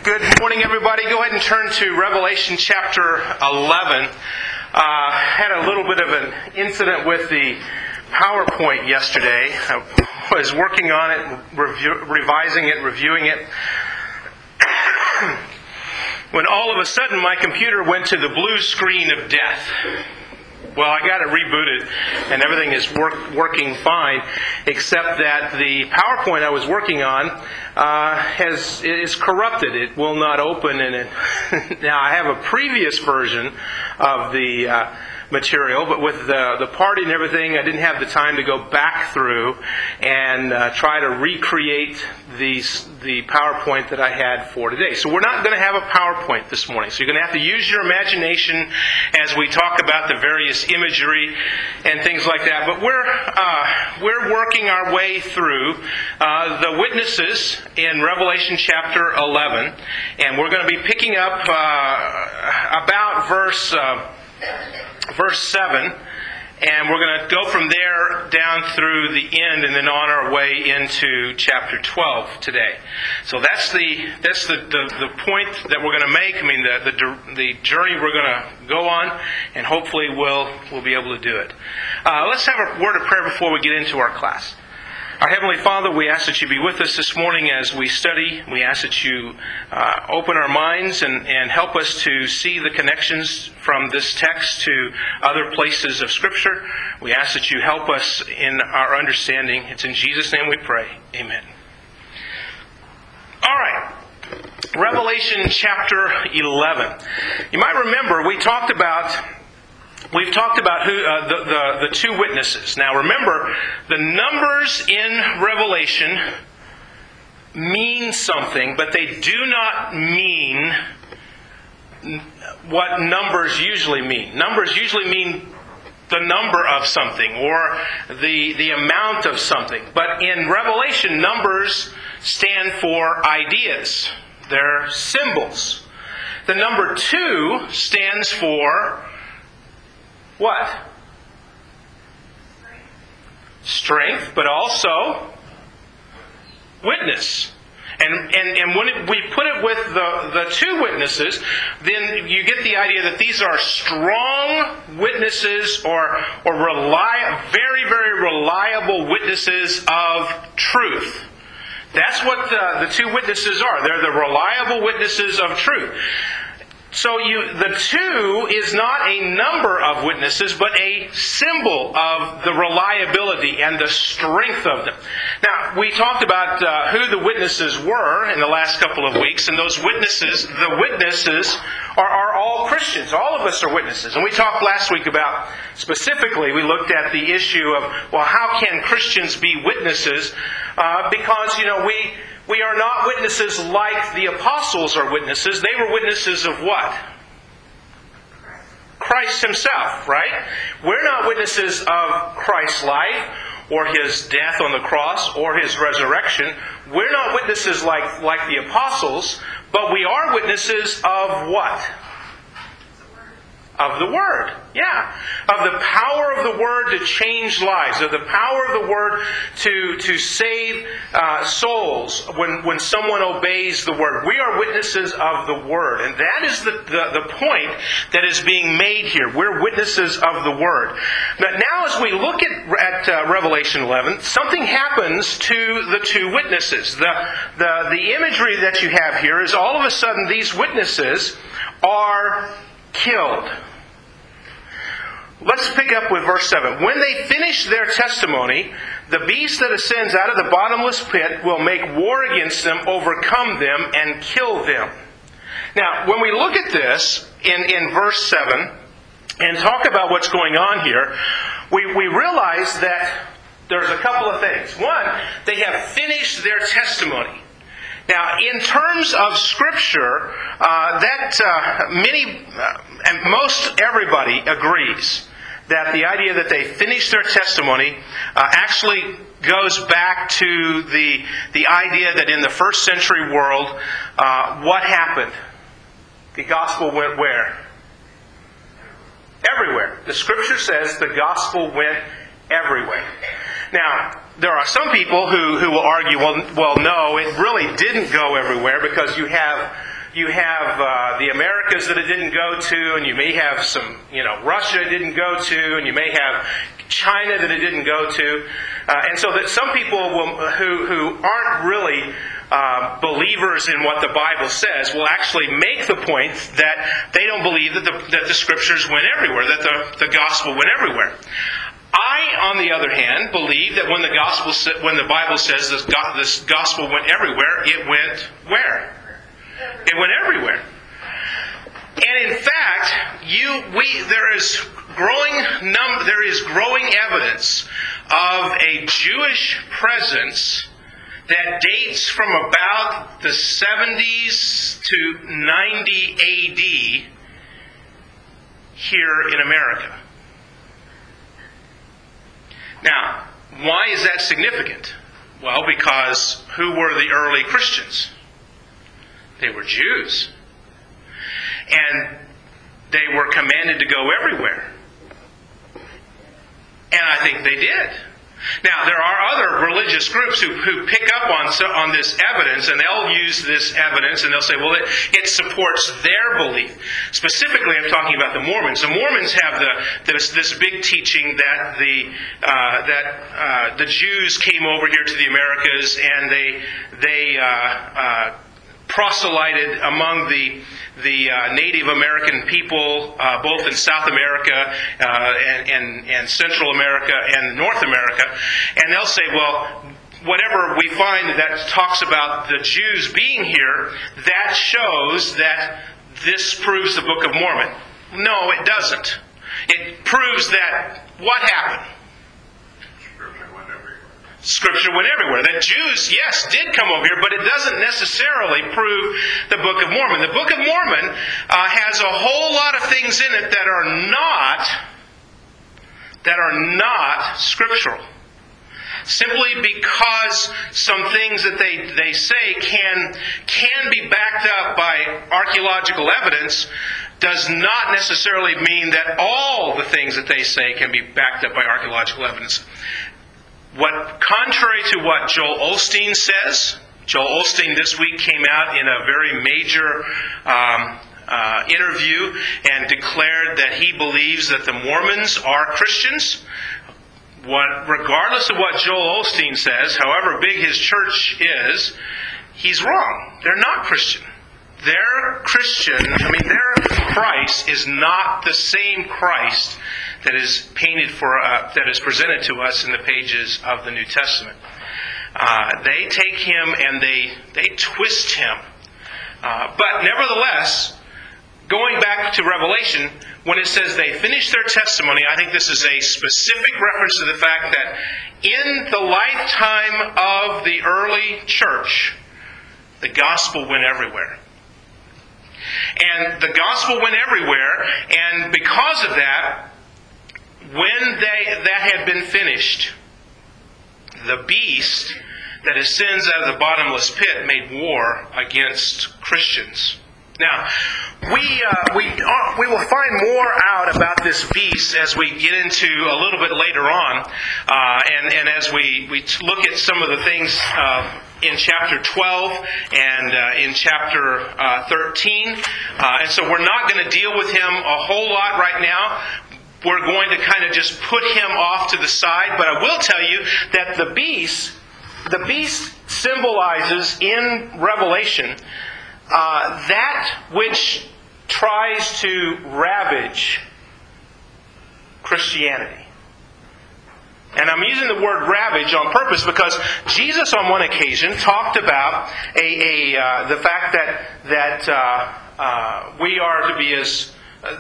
Good morning, everybody. Go ahead and turn to Revelation chapter 11. Had a little bit of an incident with the PowerPoint yesterday. I was working on it, revising it, reviewing it. When all of a sudden my computer went to the blue screen of death. Well, I got it rebooted, and everything is working fine, except that the PowerPoint I was working on is corrupted. It will not open, and now I have a previous version of the material, but with the party and everything, I didn't have the time to go back through and try to recreate the PowerPoint that I had for today. So we're not going to have a PowerPoint this morning. So you're going to have to use your imagination as we talk about the various imagery and things like that. But we're working our way through the witnesses in Revelation chapter 11, and we're going to be picking up about verse 7, and we're going to go from there down through the end and then on our way into chapter 12 today. So that's the point that we're going to make. I mean, the journey we're going to go on, and hopefully we'll be able to do it. Let's have a word of prayer before we get into our class. Our Heavenly Father, we ask that you be with us this morning as we study. We ask that you open our minds and help us to see the connections from this text to other places of Scripture. We ask that you help us in our understanding. It's in Jesus' name we pray. Amen. All right. Revelation chapter 11. You might remember we've talked about who the two witnesses. Now remember, the numbers in Revelation mean something, but they do not mean what numbers usually mean. Numbers usually mean the number of something or the amount of something. But in Revelation, numbers stand for ideas. They're symbols. The number 2 stands for what? Strength, but also witness. And when we put it with the two witnesses, then you get the idea that these are strong witnesses or very, very reliable witnesses of truth. That's what the two witnesses are. They're the reliable witnesses of truth. So the 2 is not a number of witnesses, but a symbol of the reliability and the strength of them. Now, we talked about who the witnesses were in the last couple of weeks, and those witnesses, the witnesses are all Christians. All of us are witnesses. And we talked last week about, specifically, we looked at the issue of, well, how can Christians be witnesses? Because, we are not witnesses like the apostles are witnesses. They were witnesses of what? Christ Himself, right? We're not witnesses of Christ's life or His death on the cross or His resurrection. We're not witnesses like the apostles, but we are witnesses of what? Of the Word. Yeah. Of the power of the Word to change lives. Of the power of the Word to save souls when someone obeys the Word. We are witnesses of the Word. And that is the point that is being made here. We're witnesses of the Word. Now as we look at Revelation 11, something happens to the two witnesses. The imagery that you have here is all of a sudden these witnesses are killed. Let's pick up with verse 7. When they finish their testimony, the beast that ascends out of the bottomless pit will make war against them, overcome them, and kill them. Now, when we look at this in verse 7 and talk about what's going on here, we realize that there's a couple of things. One, they have finished their testimony. Now, in terms of Scripture, most everybody agrees that the idea that they finished their testimony actually goes back to the idea that in the first century world, what happened? The gospel went where? Everywhere. The Scripture says the gospel went everywhere. Now, there are some people who will argue, well, no, it really didn't go everywhere because you have you have the Americas that it didn't go to, and you may have some, Russia it didn't go to, and you may have China that it didn't go to. And so that some people who aren't really believers in what the Bible says will actually make the point that they don't believe that the Scriptures went everywhere, that the gospel went everywhere. I, on the other hand, believe that when the Bible says this gospel went everywhere, it went where? It went everywhere. And in fact, there is growing evidence of a Jewish presence that dates from about the 70s to 90 AD here in America. Now, why is that significant? Well, because who were the early Christians? They were Jews. And they were commanded to go everywhere. And I think they did. Now, there are other religious groups who pick up on this evidence, and they'll use this evidence, and they'll say, well, it supports their belief. Specifically, I'm talking about the Mormons. The Mormons have this big teaching that the Jews came over here to the Americas, and they proselyted among the Native American people, both in South America and Central America and North America. And they'll say, well, whatever we find that talks about the Jews being here, that shows that this proves the Book of Mormon. No, it doesn't. It proves that what happened? Scripture went everywhere. That Jews, yes, did come over here, but it doesn't necessarily prove the Book of Mormon. The Book of Mormon has a whole lot of things in it that are not scriptural. Simply because some things that they say can be backed up by archaeological evidence does not necessarily mean that all the things that they say can be backed up by archaeological evidence. Contrary to what Joel Osteen says, Joel Osteen this week came out in a very major interview and declared that he believes that the Mormons are Christians. Regardless of what Joel Osteen says, however big his church is, he's wrong. They're not Christian. Their Christ is not the same Christ that is that is presented to us in the pages of the New Testament. They take him and they twist him. But nevertheless, going back to Revelation, when it says they finished their testimony, I think this is a specific reference to the fact that in the lifetime of the early church, the gospel went everywhere. And the gospel went everywhere, and because of that, when that had been finished, the beast that ascends out of the bottomless pit made war against Christians. Now, we will find more out about this beast as we get into a little bit later on, and as we look at some of the things in chapter 12 and in chapter 13. And so we're not going to deal with him a whole lot right now. We're going to kind of just put him off to the side. But I will tell you that the beast symbolizes in Revelation that which tries to ravage Christianity. And I'm using the word ravage on purpose because Jesus on one occasion talked about the fact that we are to be as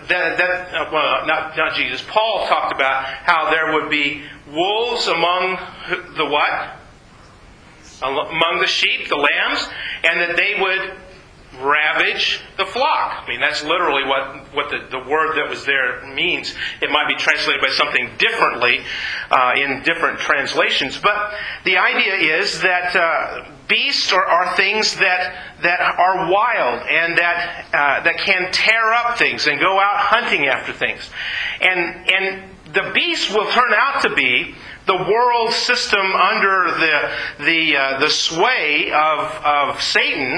not Jesus. Paul talked about how there would be wolves among the what? Among the sheep, the lambs, and that they would ravage the flock. I mean, that's literally what the word that was there means. It might be translated by something differently in different translations. But the idea is that beasts are things that are wild and that can tear up things and go out hunting after things. And the beast will turn out to be the world system under the sway of Satan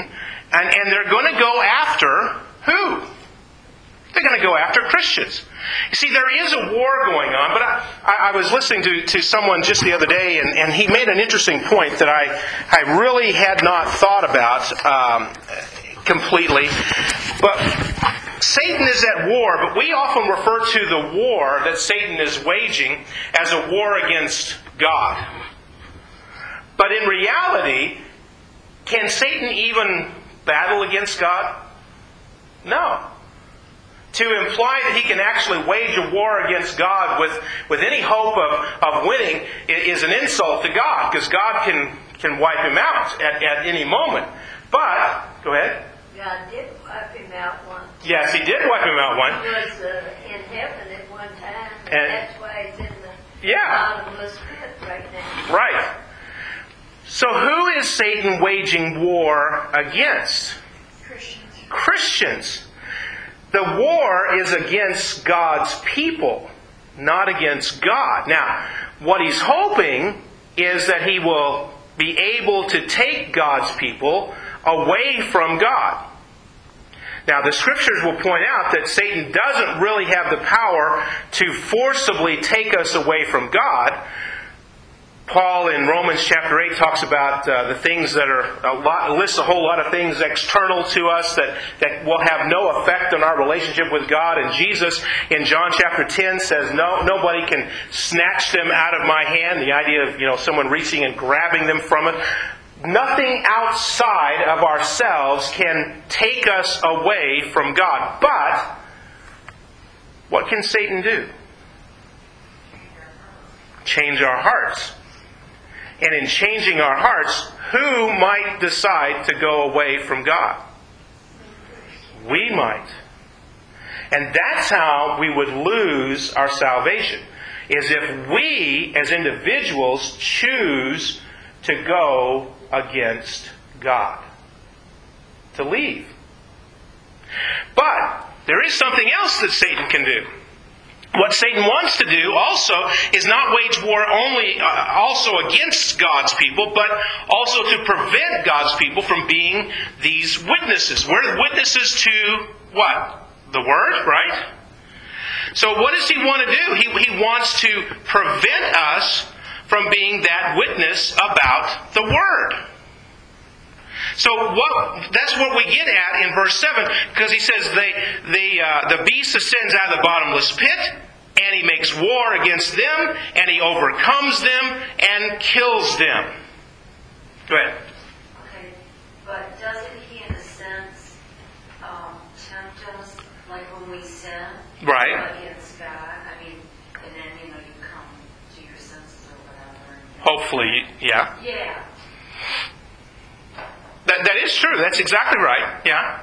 And they're going to go after who? They're going to go after Christians. You see, there is a war going on, but I was listening to someone just the other day, and he made an interesting point that I really had not thought about completely. But Satan is at war, but we often refer to the war that Satan is waging as a war against God. But in reality, can Satan even battle against God? No. To imply that he can actually wage a war against God with any hope of winning is an insult to God, because God can wipe him out at any moment. But, go ahead. God did wipe him out once. Yes, he did wipe him out once. He was in heaven at one time, and that's why he's in the bottomless pit right now. Right. So who is Satan waging war against? Christians. The war is against God's people, not against God. Now, what he's hoping is that he will be able to take God's people away from God. Now, the Scriptures will point out that Satan doesn't really have the power to forcibly take us away from God. Paul in Romans chapter 8 talks about the things that are, lists a whole lot of things external to us that will have no effect on our relationship with God. And Jesus in John chapter 10 says, nobody can snatch them out of my hand. The idea of someone reaching and grabbing them from it. Nothing outside of ourselves can take us away from God. But what can Satan do? Change our hearts. And in changing our hearts, who might decide to go away from God? We might. And that's how we would lose our salvation, is if we, as individuals, choose to go against God, to leave. But there is something else that Satan can do. What Satan wants to do also is not wage war only also against God's people, but also to prevent God's people from being these witnesses. We're witnesses to what? The Word, right? So what does he want to do? He wants to prevent us from being that witness about the Word. So that's what we get at in verse 7, because he says the beast ascends out of the bottomless pit, and he makes war against them, and he overcomes them and kills them. Go ahead. Okay, but doesn't he, in a sense, tempt us like when we sin? Right. Against God? I mean, and then, you come to your senses or whatever. Hopefully, yeah. Yeah. That is true. That's exactly right. Yeah.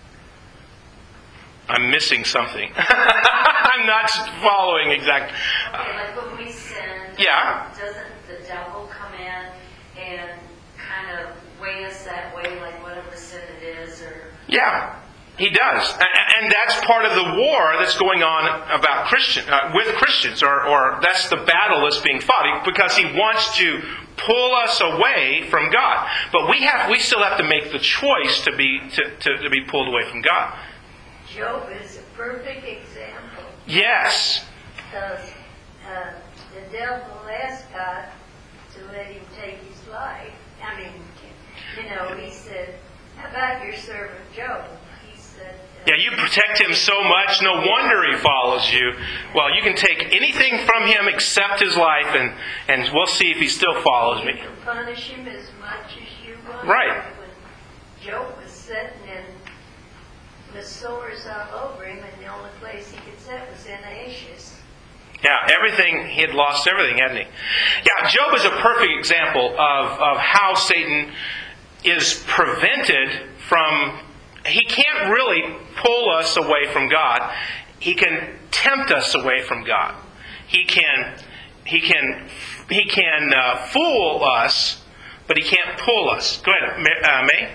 I'm missing something. I'm not following exactly. Okay, like when we sin, doesn't the devil come in and kind of weigh us that way, like whatever sin it is? Yeah, he does. And that's part of the war that's going on about with Christians, or that's the battle that's being fought, because he wants to pull us away from God. But we still have to make the choice to be pulled away from God. Job is a perfect example. Yes. Because the devil asked God to let him take his life. I mean, he said, "How about your servant Job?" He said, "Yeah, you protect him so much, no wonder he follows you. Well, you can take anything from him except his life, and we'll see if he still follows me." You can punish him as much as you want. Right. When Job was sitting in the sores all over him, and the only place he could sit was in ashes. Yeah, he had lost everything, hadn't he? Yeah, Job is a perfect example of how Satan is prevented from... He can't really pull us away from God. He can tempt us away from God. He can fool us, but he can't pull us. Go ahead, May.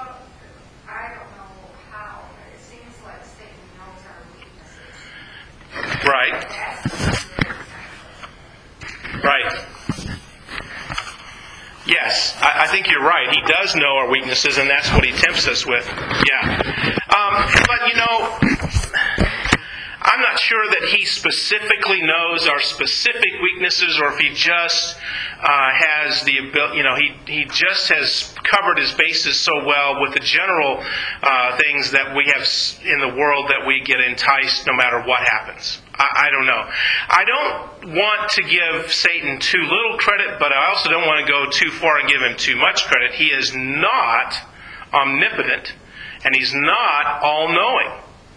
Right. Right. Yes. I think you're right. He does know our weaknesses, and that's what He tempts us with. Yeah. But, I'm not sure that He specifically knows our specific weaknesses, or if He just has the ability, He just has covered His bases so well with the general things that we have in the world that we get enticed no matter what happens. I don't know. I don't want to give Satan too little credit, but I also don't want to go too far and give him too much credit. He is not omnipotent, and he's not all-knowing.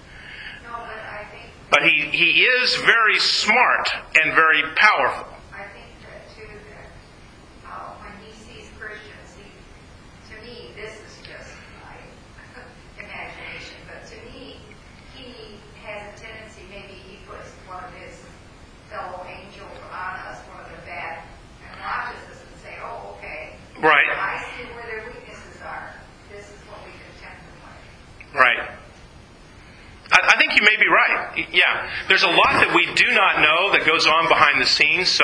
But he is very smart and very powerful. I think that too, that when he sees Christians, to me, this is just my imagination, but to me, he has a tendency, maybe he puts one of his fellow angels on us, one of the bad, and watches us and say, oh, okay. Right. I see where their weaknesses are. This is what we can tempt them with. Right. I think you may be right. Yeah, there's a lot that we do not know that goes on behind the scenes. So,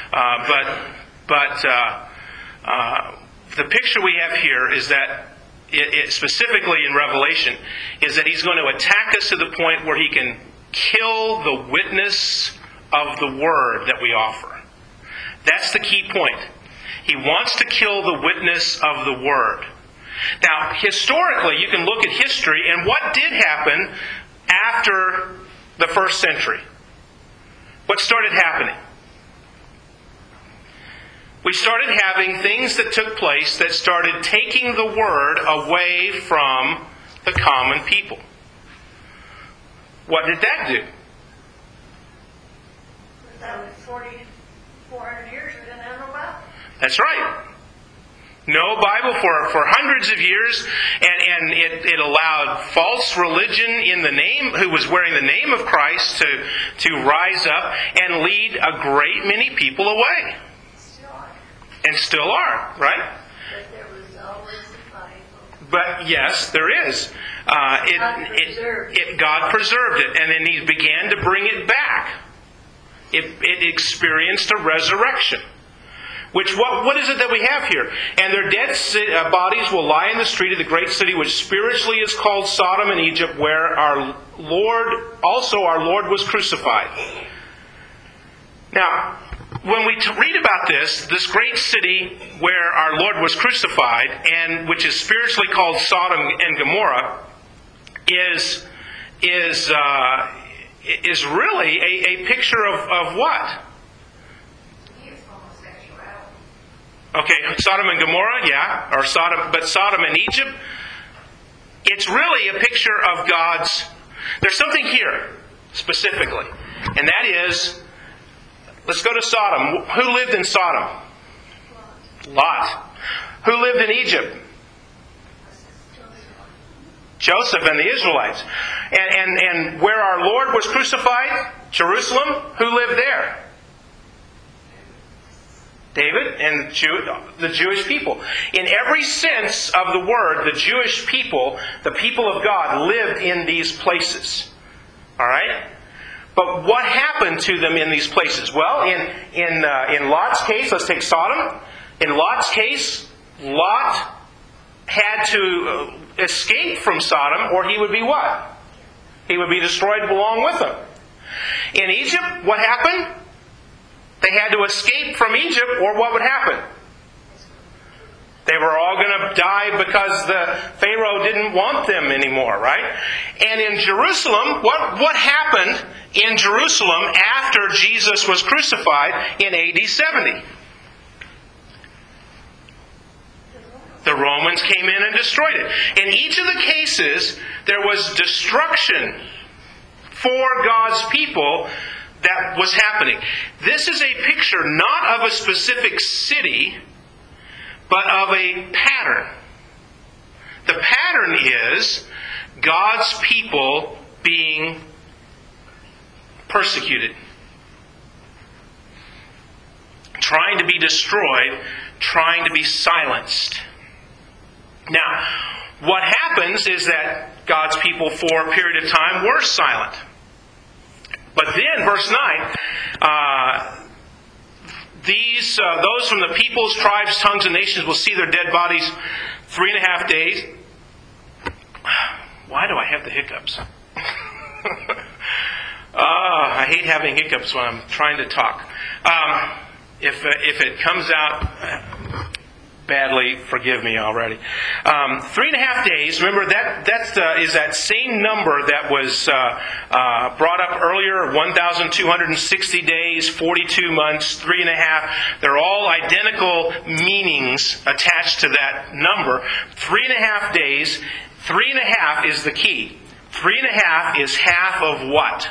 the picture we have here is that, specifically in Revelation, is that he's going to attack us to the point where he can kill the witness of the word that we offer. That's the key point. He wants to kill the witness of the word. Now, historically, you can look at history, and what did happen after the first century? What started happening? We started having things that took place that started taking the word away from the common people. What did that do? That was 400 years we didn't have no Bible. That's right. No Bible for hundreds of years, and it allowed false religion in the name, who was wearing the name of Christ, to rise up and lead a great many people away. Still are. And still are, right? But there was always a Bible. But yes, there is. God preserved it, and then He began to bring it back. It experienced a resurrection. What is it that we have here? And their dead bodies will lie in the street of the great city, which spiritually is called Sodom and Egypt, where our Lord was crucified. Now, when we read about this great city where our Lord was crucified, and which is spiritually called Sodom and Gomorrah, is really a picture of what? Okay, Sodom and Gomorrah, yeah, but Sodom and Egypt, it's really a picture of God's. There's something here, specifically, and that is, let's go to Sodom. Who lived in Sodom? Lot. Who lived in Egypt? Joseph and the Israelites. And where our Lord was crucified, Jerusalem, who lived there? David and the Jewish people. In every sense of the word, the Jewish people, the people of God, lived in these places. All right? But what happened to them in these places? Well, in Lot's case, let's take Sodom. In Lot's case, Lot had to escape from Sodom, or he would be what? He would be destroyed along with them. In Egypt, what happened? They had to escape from Egypt, or what would happen? They were all going to die because the Pharaoh didn't want them anymore, right? And in Jerusalem, what happened in Jerusalem after Jesus was crucified in AD 70? The Romans came in and destroyed it. In each of the cases, there was destruction for God's people that was happening. This is a picture not of a specific city, but of a pattern. The pattern is God's people being persecuted, trying to be destroyed, trying to be silenced. Now, what happens is that God's people for a period of time were silent. But then, verse 9, those from the peoples, tribes, tongues, and nations will see their dead bodies 3.5 days. Why do I have the hiccups? I hate having hiccups when I'm trying to talk. If it comes out badly, forgive me already. 3.5 days. Remember that is that same number that was brought up earlier. 1,260 days, 42 months, 3.5. They're all identical meanings attached to that number. 3.5 days. 3.5 is the key. 3.5 is half of what?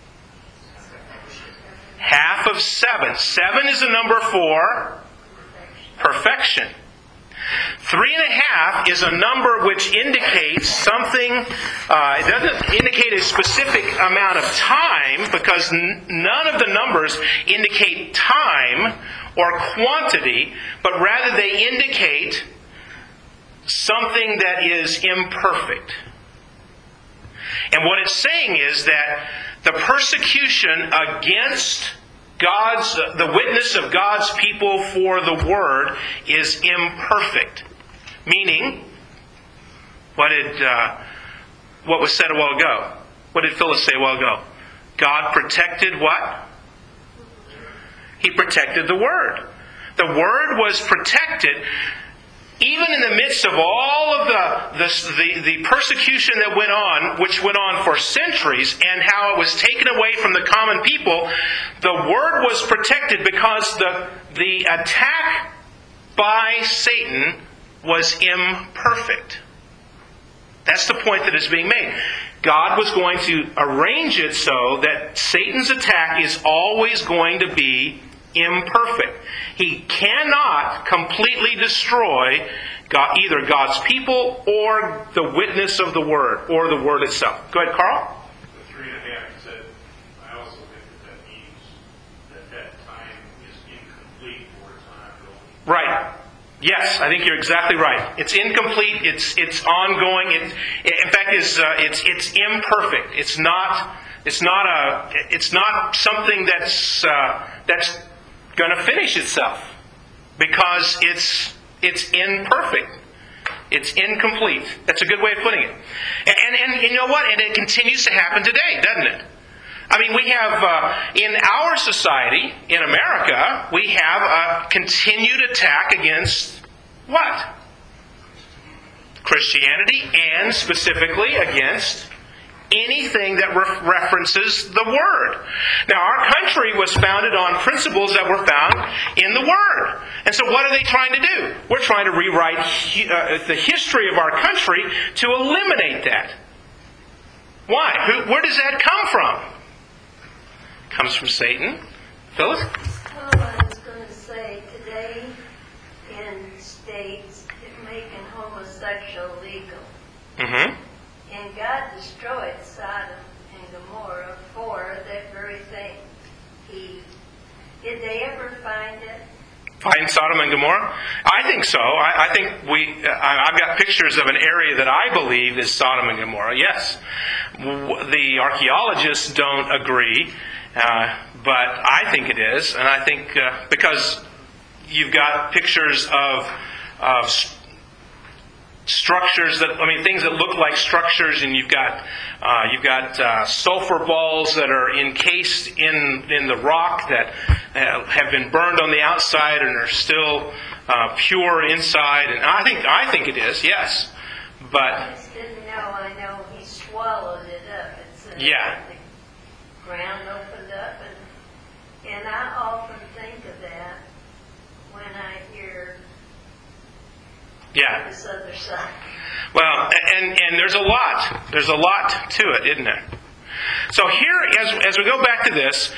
Half of 7. 7 is the number for perfection. 3.5 is a number which indicates something. It doesn't indicate a specific amount of time, because none of the numbers indicate time or quantity, but rather they indicate something that is imperfect. And what it's saying is that the persecution against the witness of God's people for the Word is imperfect. Meaning, what was said a while ago? What did Phyllis say a while ago? God protected what? He protected the Word. The Word was protected even in the midst of all of the persecution that went on, which went on for centuries, and how it was taken away from the common people. The Word was protected because the attack by Satan was imperfect. That's the point that is being made. God was going to arrange it so that Satan's attack is always going to be imperfect. He cannot completely destroy either God's people or the witness of the Word or the Word itself. Go ahead, Carl. The 3.5 said, I also think that means that time is incomplete for time going. Right. Yes, I think you're exactly right. It's incomplete. It's ongoing. In fact, it's imperfect. It's not something that's going to finish itself, because it's imperfect. It's incomplete. That's a good way of putting it. And you know what? And it continues to happen today, doesn't it? I mean, we have, in our society, in America, we have a continued attack against what? Christianity, and specifically against anything that references the Word. Now, our country was founded on principles that were found in the Word. And so what are they trying to do? We're trying to rewrite the history of our country to eliminate that. Why? Where does that come from? It comes from Satan. Phyllis? Well, I was going to say, today in states, they're making homosexual legal. Mm-hmm. And God destroyed Sodom and Gomorrah for that very thing. Did they ever find it? Find Sodom and Gomorrah? I think so. I think I've got pictures of an area that I believe is Sodom and Gomorrah. Yes. The archaeologists don't agree, but I think it is. And I think because you've got pictures of structures things that look like structures, and you've got sulfur balls that are encased in the rock that have been burned on the outside and are still pure inside. And I think it is, yes. But I just didn't know. I know he swallowed it up. Yeah. The ground opened up, and I often think of that when I hear this other side. Well, and there's a lot to it, isn't there? So here, as we go back to this,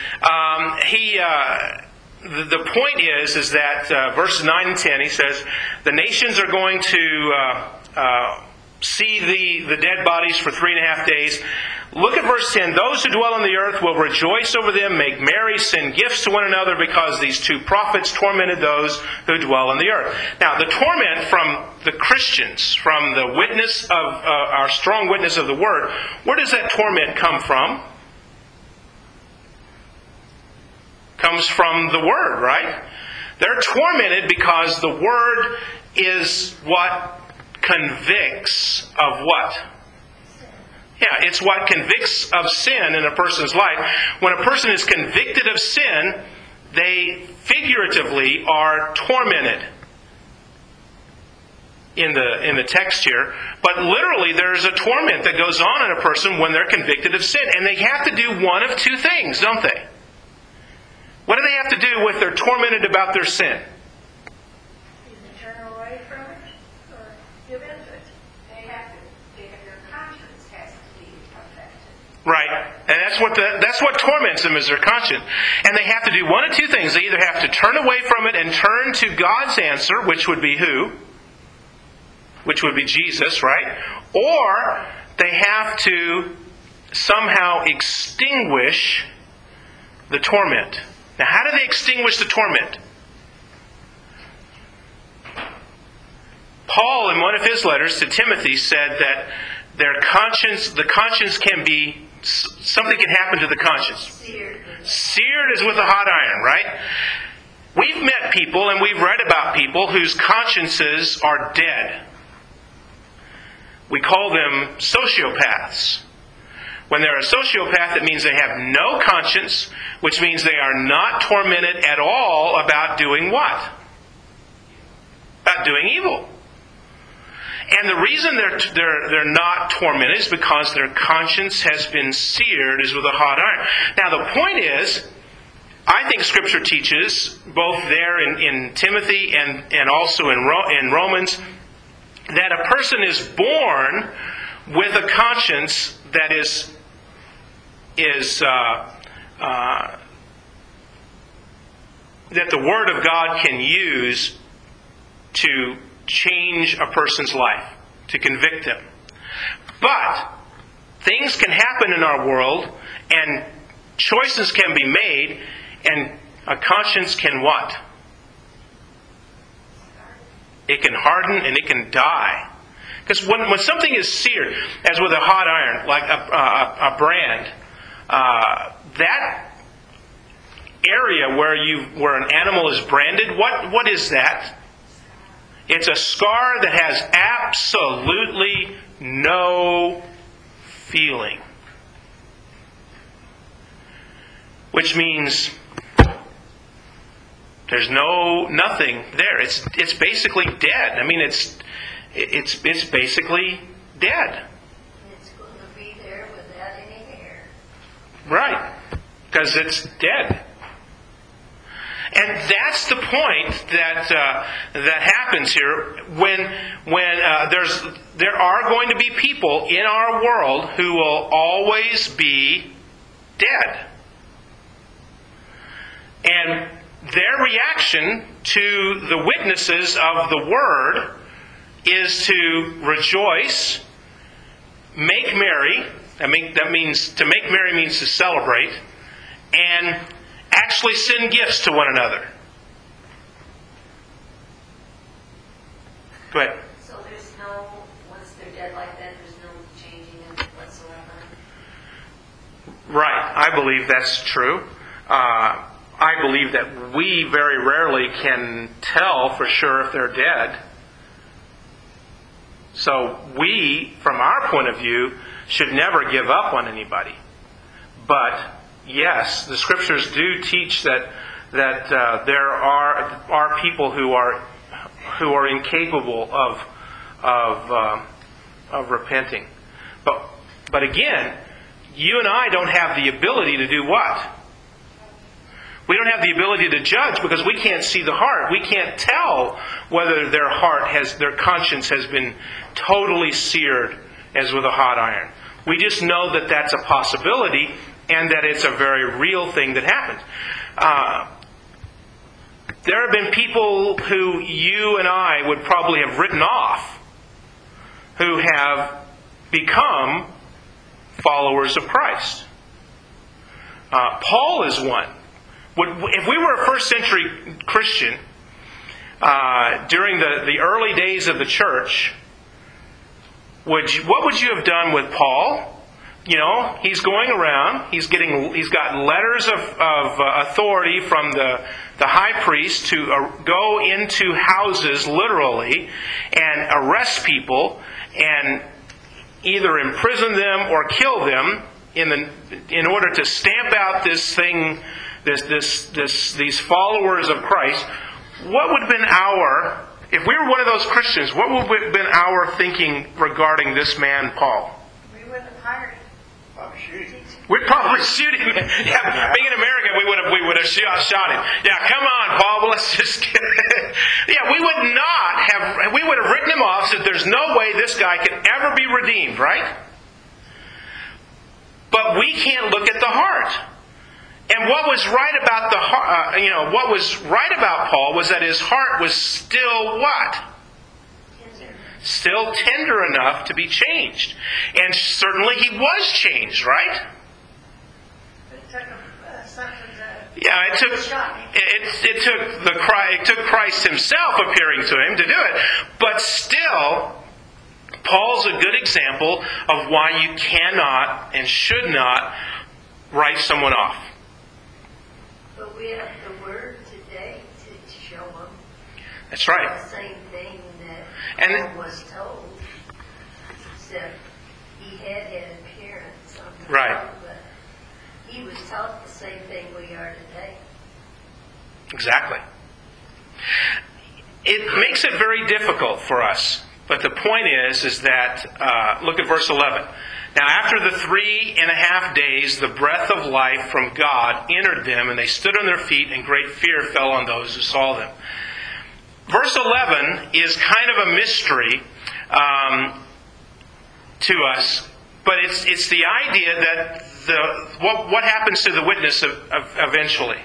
the point is that verses 9 and 10, he says, the nations are going to see the dead bodies for 3.5 days. Look at verse 10. Those who dwell on the earth will rejoice over them, make merry, send gifts to one another, because these two prophets tormented those who dwell on the earth. Now, the torment from the Christians, from the witness of our strong witness of the Word, where does that torment come from? Comes from the Word, right? They're tormented because the Word is what convicts of what? Yeah, it's what convicts of sin in a person's life. When a person is convicted of sin, they figuratively are tormented in the text here. But literally, there's a torment that goes on in a person when they're convicted of sin. And they have to do one of two things, don't they? What do they have to do if they're tormented about their sin? Either turn away from it or give into it. Their conscience has to be affected. Right. And that's what torments them, is their conscience. And they have to do one of two things. They either have to turn away from it and turn to God's answer, which would be who? Which would be Jesus, right? Or they have to somehow extinguish the torment. Now, how do they extinguish the torment? Paul, in one of his letters to Timothy, said that the conscience can be, something can happen to the conscience. Seared as with a hot iron, right? We've met people and we've read about people whose consciences are dead. We call them sociopaths. When they're a sociopath, it means they have no conscience, which means they are not tormented at all about doing what? About doing evil. And the reason they're not tormented is because their conscience has been seared as with a hot iron. Now the point is, I think Scripture teaches, both there in Timothy and also in Romans, that a person is born with a conscience that is that the Word of God can use to change a person's life, to convict them. But things can happen in our world, and choices can be made, and a conscience can what? It can harden and it can die. Because when something is seared, as with a hot iron, like a brand, that area where an animal is branded, what is that? It's a scar that has absolutely no feeling. Which means there's nothing there. It's basically dead. I mean, it's basically dead. It's going to be there without any hair. Right. Because it's dead. And that's the point that happens here when there are going to be people in our world who will always be dead. And their reaction to the witnesses of the Word is to rejoice, make merry. That means to make merry means to celebrate, and actually send gifts to one another. Go ahead. So there's no, once they're dead like that, there's no changing it whatsoever? Right. I believe that's true. I believe that we very rarely can tell for sure if they're dead. So we, from our point of view, should never give up on anybody. But yes, the Scriptures do teach that there are people who are incapable of repenting. But again, you and I don't have the ability to do what? We don't have the ability to judge because we can't see the heart. We can't tell whether their conscience has been totally seared as with a hot iron. We just know that that's a possibility and that it's a very real thing that happens. There have been people who you and I would probably have written off who have become followers of Christ. Paul is one. If we were a first century Christian during the early days of the church, what would you have done with Paul? he's going around. He's got letters of authority from the high priest to go into houses, literally, and arrest people and either imprison them or kill them in order to stamp out this thing, these followers of Christ. What would have been if we were one of those Christians, what would have been our thinking regarding this man, Paul? We would have hired him. We'd probably shoot him. Yeah, being an American, we would have shot him. Yeah, come on, Paul. Well, let's just get it. Yeah, we would have written him off. Said there's no way this guy can ever be redeemed, right? But we can't look at the heart. And what was right about what was right about Paul was that his heart was still what? Still tender enough to be changed. And certainly he was changed, right? It took something to... Yeah, it took Christ himself appearing to him to do it. But still, Paul's a good example of why you cannot and should not write someone off. But we have the Word today to show them. That's right. The same thing that Paul was told. Except he had an appearance on the Right. road, but he was taught the same thing we are today. Exactly. It makes it very difficult for us. But the point is that, look at verse 11. Now after the 3.5 days, the breath of life from God entered them, and they stood on their feet, and great fear fell on those who saw them. Verse 11 is kind of a mystery to us, but it's the idea that what happens to the witness eventually.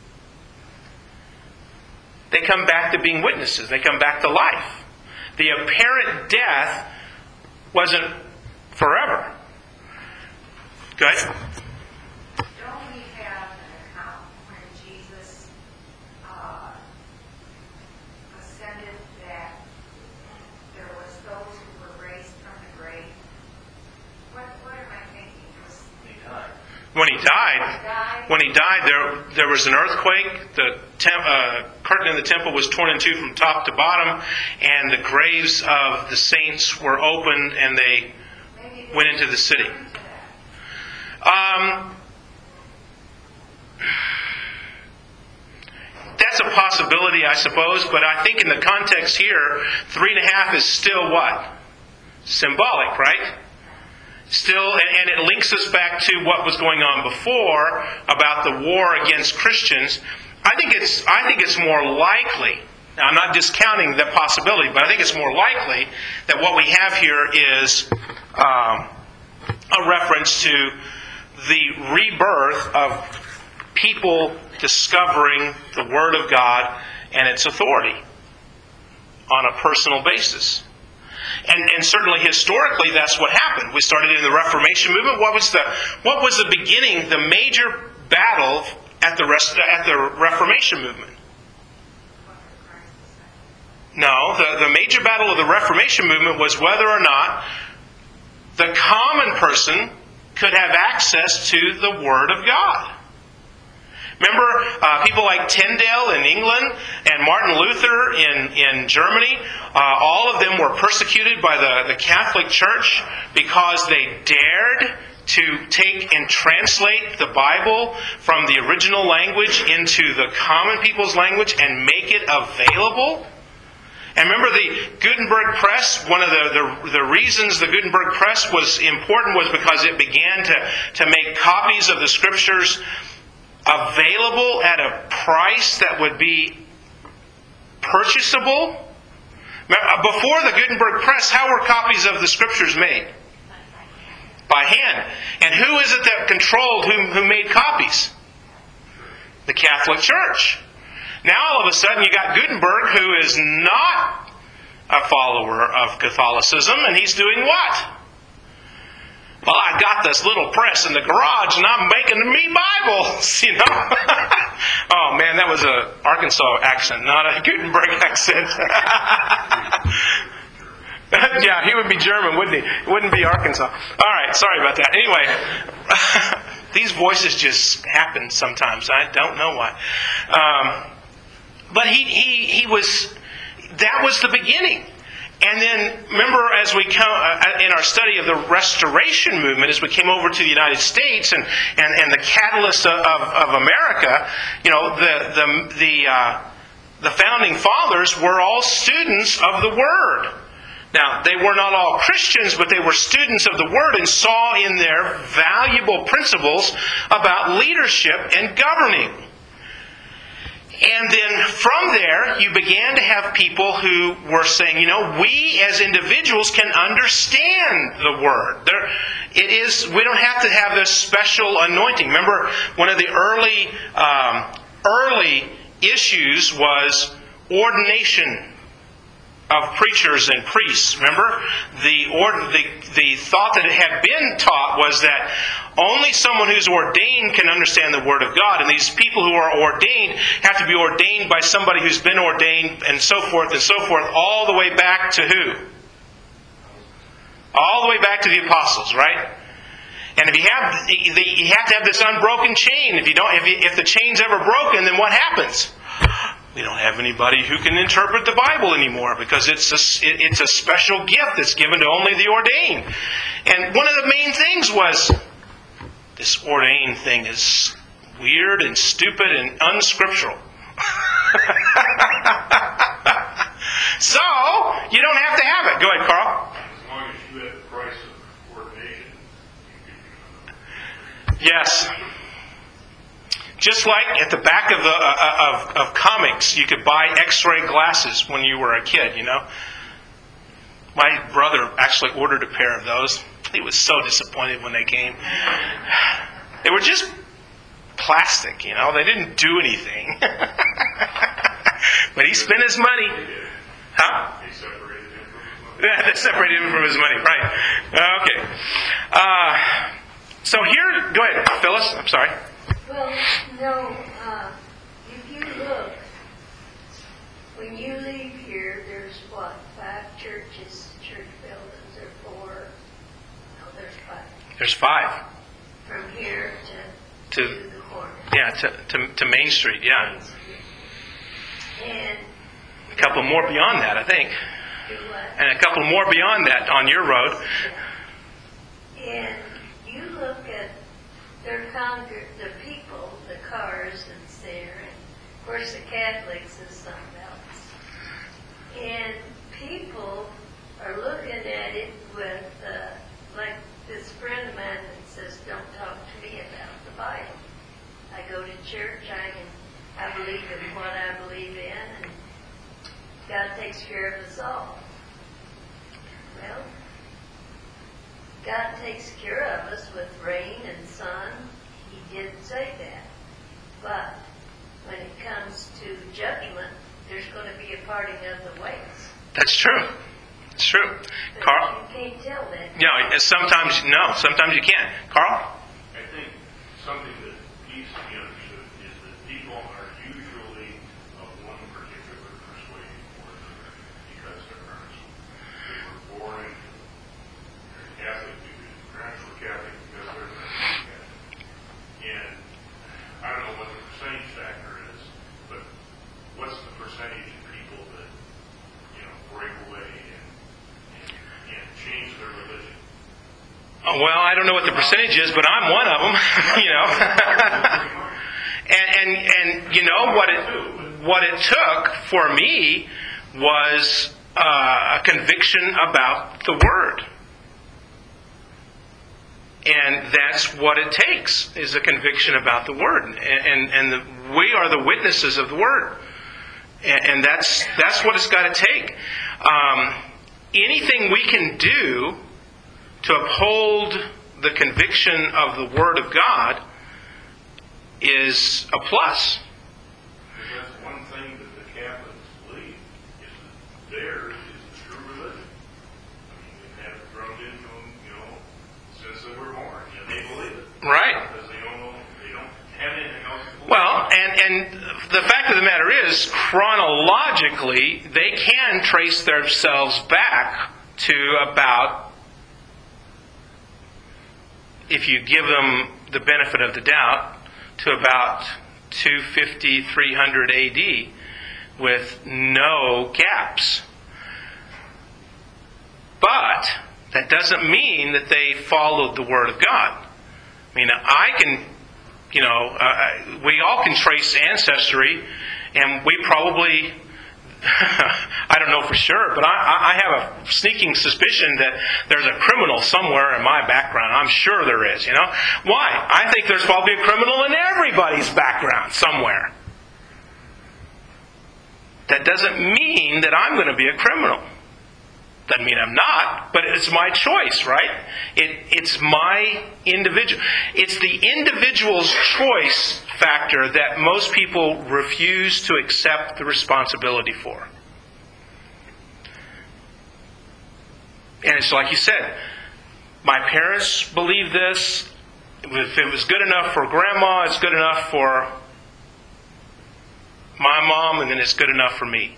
They come back to being witnesses. They come back to life. The apparent death wasn't forever. Go ahead. Don't we have an account when Jesus ascended that there was those who were raised from the grave? What am I thinking? When he died, there was an earthquake. The curtain in the temple was torn in two from top to bottom, and the graves of the saints were opened, and they went into the city. That's a possibility, I suppose, but I think in the context here, 3.5 is still what? Symbolic, right? Still, and it links us back to what was going on before about the war against Christians. I think it's more likely. Now, I'm not discounting the possibility, but I think it's more likely that what we have here is a reference to the rebirth of people discovering the Word of God and its authority on a personal basis. And certainly historically, that's what happened. We started in the Reformation movement. What was the beginning, the major battle at the Reformation movement? No, the major battle of the Reformation movement was whether or not the common person could have access to the Word of God. Remember people like Tyndale in England and Martin Luther in Germany? All of them were persecuted by the Catholic Church because they dared to take and translate the Bible from the original language into the common people's language and make it available. And remember the Gutenberg Press, one of the reasons the Gutenberg Press was important was because it began to make copies of the Scriptures available at a price that would be purchasable. Before the Gutenberg Press, how were copies of the Scriptures made? By hand. And who is it that controlled who made copies? The Catholic Church. Now all of a sudden you got Gutenberg, who is not a follower of Catholicism, and he's doing what? Well, I got this little press in the garage, and I'm making me Bibles, you know. Oh man, that was an Arkansas accent, not a Gutenberg accent. Yeah, he would be German, wouldn't he? It wouldn't be Arkansas. All right, sorry about that. Anyway, these voices just happen sometimes. I don't know why. But he was, that was the beginning. And then, remember, as we come in our study of the Restoration movement, as we came over to the United States and the catalyst of America, you know, the founding fathers were all students of the Word. Now, they were not all Christians, but they were students of the Word and saw in there valuable principles about leadership and governing. And then from there, you began to have people who were saying, you know, we as individuals can understand the Word. We don't have to have this special anointing. Remember, one of the early issues was ordination of preachers and priests. Remember, the thought that had been taught was that only someone who's ordained can understand the Word of God, and these people who are ordained have to be ordained by somebody who's been ordained, and so forth, all the way back to who? All the way back to the apostles, right? And if you have to have this unbroken chain. If the chain's ever broken, then what happens? We don't have anybody who can interpret the Bible anymore because it's a special gift that's given to only the ordained. And one of the main things was this ordained thing is weird and stupid and unscriptural. So, you don't have to have it. Go ahead, Carl. As long as you have the price of ordination, Yes. Just like at the back of comics, you could buy X-ray glasses when you were a kid, you know. My brother actually ordered a pair of those. He was so disappointed when they came. They were just plastic, you know. They didn't do anything. But he spent his money. Huh? they separated him from his money. Yeah, they separated him from his money, right. Okay. So here, go ahead, Phyllis. I'm sorry. Well, no, if you look, when you leave here, there's 5 church buildings, or 4? No, there's 5. There's 5. From here To the corner. Yeah, to Main Street, yeah. And A couple more beyond that, I think. do what? And a couple more beyond that on your road. And you look at the people, the cars that's there, and of course the Catholics and something else. And people are looking at it with, like this friend of mine that says, don't talk to me about the Bible. I go to church, I believe in what I believe in, and God takes care of us all. Well, God takes care of us with rain and sun. He did say that. But when it comes to judgment, there's going to be a parting of the ways. That's true. It's true. But Carl? you can't tell that. No, sometimes you can't. Carl? I think something that needs to be understood is that people are usually of one particular persuasion or another because their parents they were born into Catholic, parents were Catholic because their parents were Catholic. And I don't know what the percentage factor is, but what's the percentage of people that, break away and change their religion? Oh, well, I don't know what the percentage is, but I'm one of them, and you know what it took for me was a conviction about the Word. And that's what it takes, is a conviction about the Word. And we are the witnesses of the Word. And that's what it's got to take. Anything we can do to uphold the conviction of the Word of God is a plus. Because that's one thing that the Catholics believe, is that theirs is the true religion. I mean, they've had it drummed into them, since they were born. They believe it. Right. Because they don't have anything else to believe. Well, and the fact of the matter is, chronologically, they can trace themselves back to about, if you give them the benefit of the doubt, to about 250, 300 AD with no gaps. But that doesn't mean that they followed the Word of God. I mean, we all can trace ancestry, and we probably, I don't know for sure, but I have a sneaking suspicion that there's a criminal somewhere in my background. I'm sure there is, Why? I think there's probably a criminal in everybody's background somewhere. That doesn't mean that I'm going to be a criminal. Doesn't mean I'm not, but it's my choice, right? It's my individual. It's the individual's choice factor that most people refuse to accept the responsibility for. And it's like you said, my parents believe this. If it was good enough for Grandma, it's good enough for my mom, and then it's good enough for me.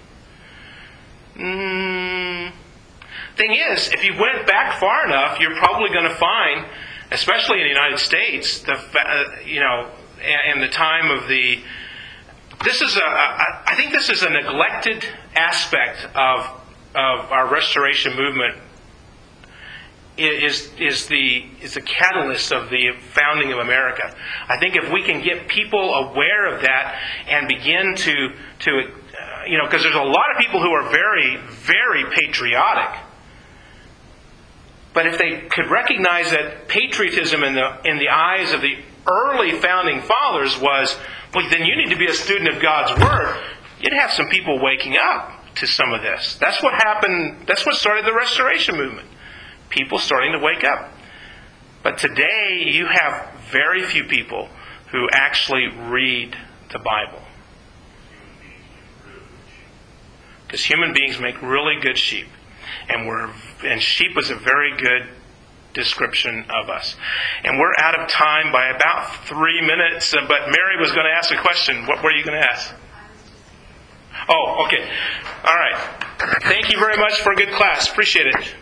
Thing is, if you went back far enough, you're probably going to find, especially in the United States, and the time of the. I think this is a neglected aspect of our restoration movement. Is the catalyst of the founding of America. I think if we can get people aware of that and begin to because there's a lot of people who are very, very patriotic. But if they could recognize that patriotism in the eyes of the early founding fathers was, well, then you need to be a student of God's Word, you'd have some people waking up to some of this. That's what happened. That's what started the Restoration movement. People starting to wake up. But today, you have very few people who actually read the Bible. Because human beings make really good sheep. And sheep is a very good description of us. And we're out of time by about 3 minutes, but Mary was going to ask a question. What were you going to ask? Oh, okay. All right. Thank you very much for a good class. Appreciate it.